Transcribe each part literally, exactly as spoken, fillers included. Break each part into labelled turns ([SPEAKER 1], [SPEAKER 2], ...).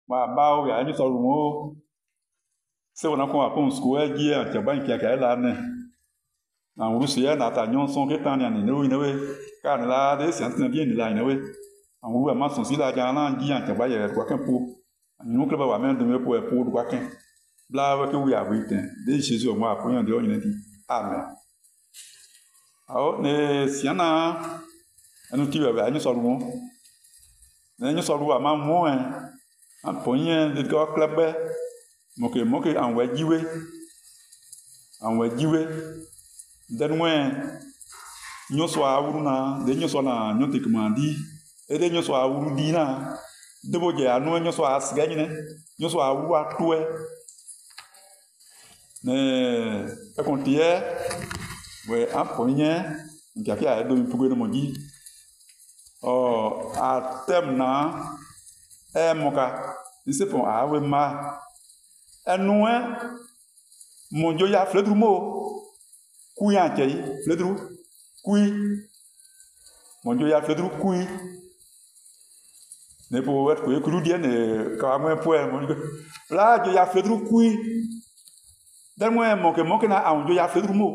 [SPEAKER 1] ma bao ya ni so mo se wona ko apon school e gi an ba nkia ka la ne na urusi ya na ta nyon son ke tan ya ni no ni we ka la de sian tin bien ni la ni we an wu ma son si la ja na gi an ba ye ko kan po nu ke ba wa men de me po e po ko kan bla we ke wi a wi ten de Jesus o ma apon yan de o ni di amen ao ne siana anu ti ba ni so mo ne ni so ru ma mo en apon yan de ko klebe moke moke an wa jiwe an wa jiwe denwe nyoso awuru na de nyoso na nyote kumandi e de nyoso awuru di na de boje anu nyoso asga nyine nyoso awuru atue ne e kontie we aponye nkiakia do mpugo no moji o atem na e moka isepon awe ma enue monjo ya fledrumo kuya chei fledru kui monjo ya fledru kui ne po wet ko ekuru die ne ka mo po e monjo la jo ya fledru kui dan mo monke monke na anjo ya fledru mo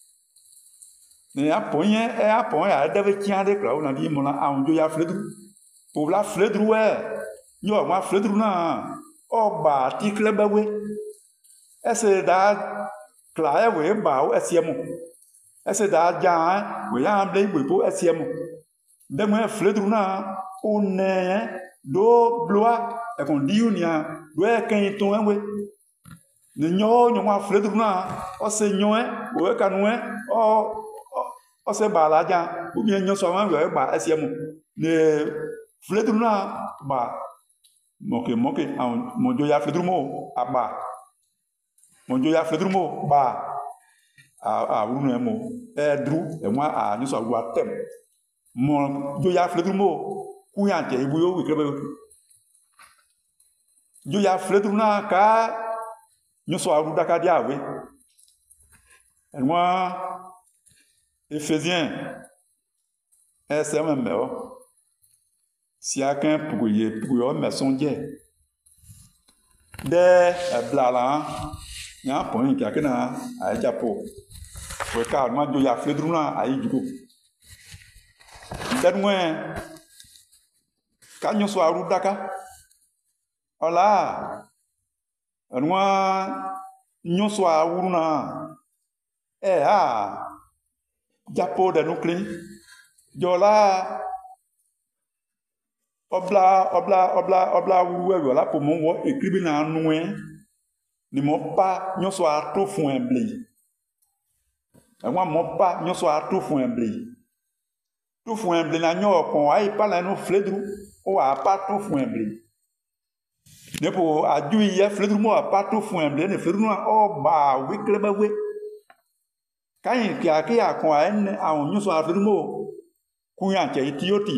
[SPEAKER 1] ne aponye e apon ya deve tia de kra na di mo na anjo ya fledru po la fledru e yo ma fledru na oba ti klebewe ese da klae we ba esiemu ese da ja we ya ble we po esiemu de mo fledru na one do bloa e kon diunia do e kan ton enwe ne nyo nyo ma fledru na o se nyo e we kanu e o o se ba la ja o bien nyo so ma we ba esiemu ne fledru na ba moke moke an monjo ya fledru mo aba monjo ya fledru mo ba a a unu emo edru e mo a ni so gwa tem mo jo ya fledru mo ku ya te ibu yo wi krebe jo ya fledru na ka ni so aru daka dia we e mo Ephésiens ese me o si akin pour ye pour yo me sonje de blala nya pon ki akina a japo we ka ma jo ya fledru na ayi jugo denwe ka nyo so aru daka ola enwa nyo so awuru na e a japo de nukli jola obla obla obla obla wuwe la po mo wo ekribi na anu e ni mo pa nyoso ato fun emble enwa mo pa nyoso ato fun emble to fun emble na nyo kon ai pa la no fledru o wa pa to fun emble ne po aju ye fledru mo pa to fun emble ne fledru na o ba wi klebe we kayin ki akia kon en awon nyoso afledru mo kuyan che itioti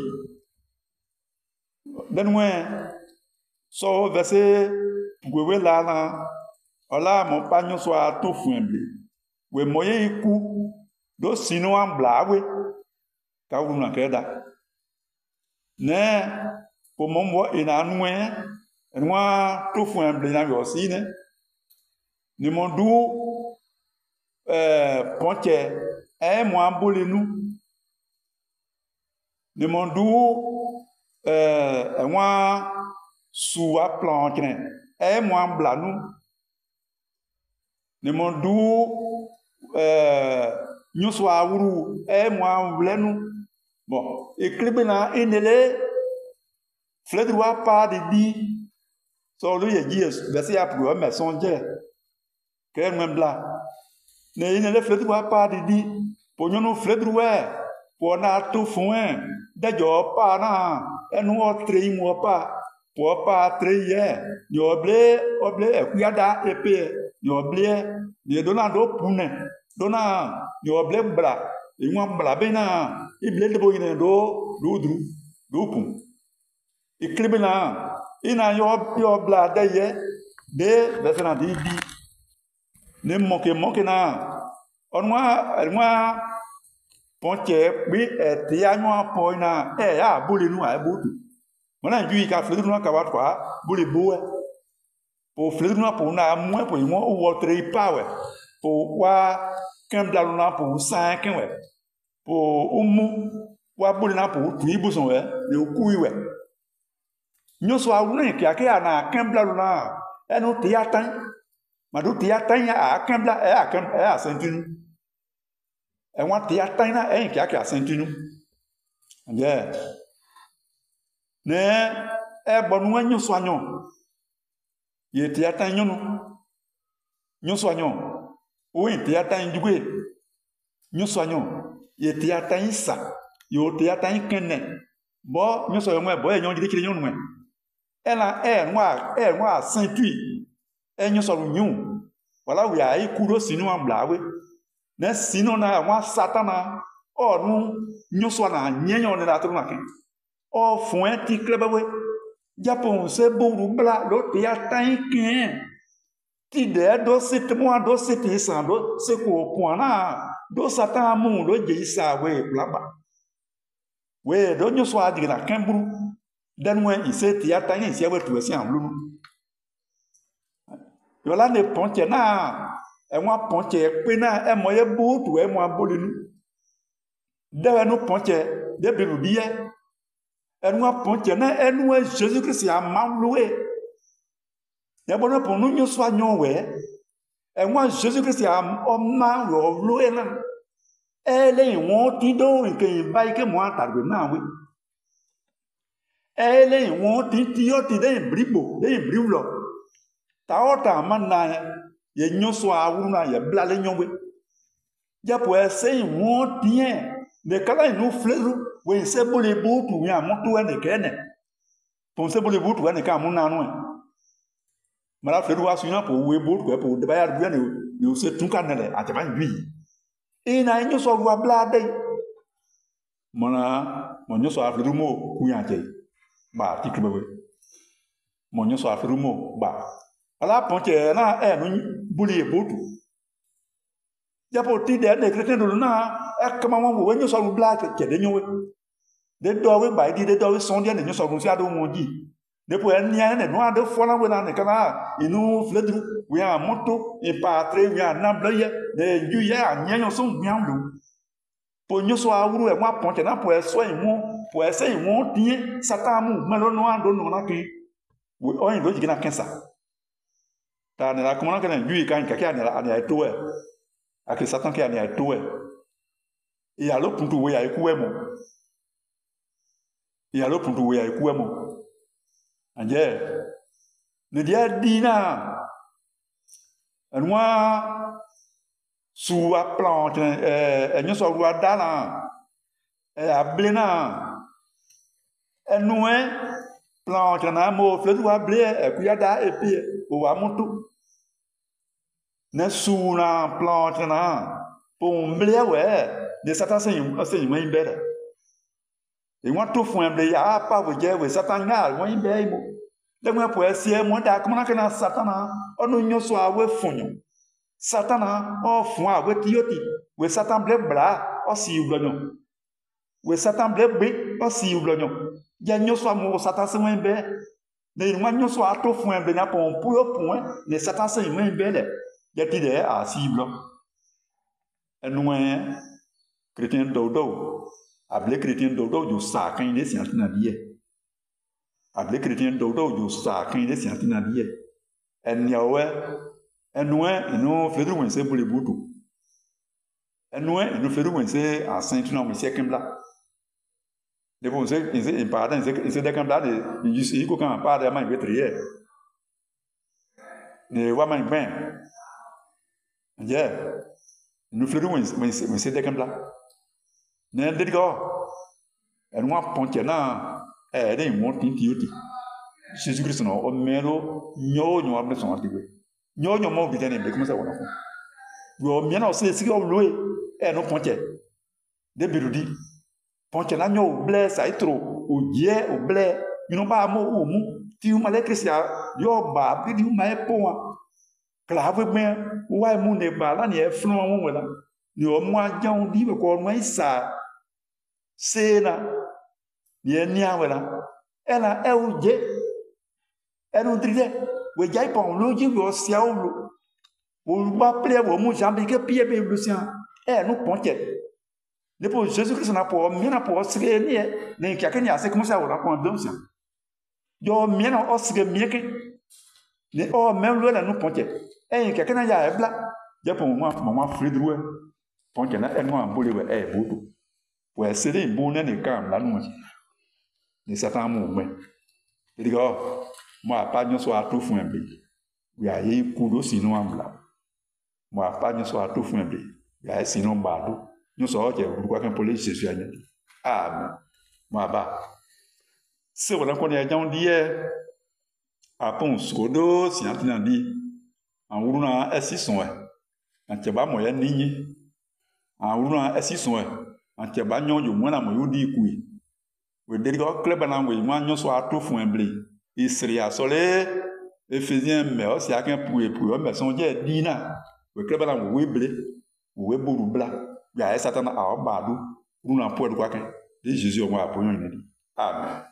[SPEAKER 1] denwe so verset gwewe la na ola mo pa nyo so ato fun emble we moye iku do sinu ambla we ka wu na keda ne po mo mo ina nwe enwa to fun emble na yo si ne ni mo du eh ponche e mo ambole nu ni mo du euh enwa sous à plancher et moi blanou ne mon du euh nyo so awuru et moi vlenu bon éclibe na inele fledru pa de di so lo ye ji verset a pour me sonje que même bla ne inele fledru pa de di po nyo fledru e po na to fun de jo pa na enu o tre mo pa po pa tre ye ni oble oble ekuada epe ni oble ni dona do pune dona ni oble bra e won bra be na ible de bo yin do do dru do pun iklibe na ina yo yo bla de ye de besana di di ne moke moke na onwa onwa ponche bi e ti anyo po na e ya buli nu a butu Mana jui ka fledru na ka wat kwa buli boe. Po fledru na po na mo po mo o wotre power. Po wa kem da na po san ken we. Po umu wa buli na po tu ibuson we le ku we. Nyo so awune ki ake ana kem da na e no ti atan. Ma do ti atan ya a kem da e a kem e a sentinu. E wa ti atan na e ki ake a sentinu. Yeah. Ne e bonu anyo so anyo ye ti atan nyo no nyo so anyo o yin ti atan jugwe nyo so anyo ye ti atan sa yo ti atan kenne bo nyo so mo bo e nyo jiri nyo no e na e nwa e nwa sentui e nyo so nyu wala wi ai kuro sinu amblawe ne sinu na nwa satana o nu nyo so na nyenyo ne na tru na ken o fun ti klebawe japon se bouru bla lo ti atan ken ti de do se te mo do se ti san do se ko point na do satan mu do je isa we blaba we do nyo so adi na kembru dan we ise ti atan ise we tu ese amlu yo la ne ponche na e wa ponche pe na e mo ye bu tu e mo abolinu de no ponche de biru die enua ponche na enua Jesus Christ ya mawloe ya bono ponu nyo so anyo we enua Jesus Christ ya o ma lo loe na ele won ti do nke ba ike mo atarwe na we ele won ti ti o ti de bribo de briwlo ta o ta man na ye nyo so awuru na ye blale nyo we ja po ese won ti en de kala inu fleru we se bole butu ya moto ene kene ton se bole butu ene ka mu na no mara fleru wa sunya po we butu po de ba ya du ene ni se tun ka nele a jaba ndwi e na nyo so wa blade mana mo nyo so afleru mo ku ya je ba ti kebe we mo nyo so afleru mo ba ala ponche na e no bole butu ya po ti de ne kreten do na e kama won wo nyo so ru black ke de nyo we de do we ba di de do we son de nyo so ru si ado won ji de po en nia ne no ado fo na we na ne kana inu fledru we a moto e pa tre we a na blaye de ju ya anya nyo so gbian lu po nyo so awuru e mo ponche na po e so yin mo po e se yin mo tin satan mu me lo no ado no na kin we o yin do ji na kensa ta ne la ko na kan ju kan ka ka ne la ne to e ake satan ke ani atoe e alo puntu we ai kuemo e alo puntu we ai kuemo anje ne dia dina anwa su a plante eh enyo so ru adana e ablena enwe plante na mo fledu able e kuyada e pi o wa mutu ne su na plante na pon ble we de satan se se yin bere e won to fun ble ya pa we je we satan ga won yin be mo de mo po ese mo da kuma na kana satan na onu nyo so awe funyo satan na o fun awe ti yoti we satan ble bla o si uglonyo we satan ble gbe o si uglonyo ya nyo so mo satan se won be de mo nyo so ato fun ble na pon pu yo pun ne satan se yin be le ya ti de a cible enwe chrétien dodo able chrétien dodo jo sa kan de siantina die able chrétien dodo jo sa kan de siantina die enyawe enwe ino fledu wense bole butu enwe ino fledu wense a saint-nom monsieur kembla de bon c'est c'est pardon c'est c'est de kembla de yi ko kan pa de man betrier ne wa man ben yeah nous faisons mais c'est des comme là ne dit go et moi ponte na e de mo tin ti oti Jesus Christ no o mero nyo nyo abne so atiwe nyo nyo mo bi tene be como ça wona ko yo mi na o se sigi o loe e no ponte de birudi ponte na nyo bless ai tro o je o ble mi no ba mo o mu ti uma le Christia yo ba bi di uma e po clave ben wa mu ne ba la ni e fun won wala ni o mu ajan di be ko mo isa se na ni e ni awala ela é o je é no dride we jai pon lo ji wo sia o lo wo ba ple wo mu jambi ke pie be lu sia é no ponte depois Jesus Cristo na po mi na po sire ni e nem que aquele ase como se ora com Deus sia yo mi na o sire mi ke ne o même lo na no ponte é que aquele ya e bla je pon mo mo fridru e ponte na e no ambole we e bodo we sire bo na ne kam la no ni satan mo me digo mo apa nyo so atu fun ebe ya ye ku do sinu ambla mo apa nyo so atu fun ebe ya sinu bado nyo so je ru kwa kan police Jesus anya amen mo aba se wona ko ne jan di e apon skodo si antina di anwuru na esison e anche ba mo ya ninyi anwuru na esison e anche ba nyo yo mo na mo yo di ku e we deri ko club na we mo nyo so atu fun ebe Isria sole Ephésiens mais aussi à qu'un pour pour mais son Dieu dina we club na we blé we boru bla ya satan a ba do nous na pour quoi que Jésus on va pour nous amen.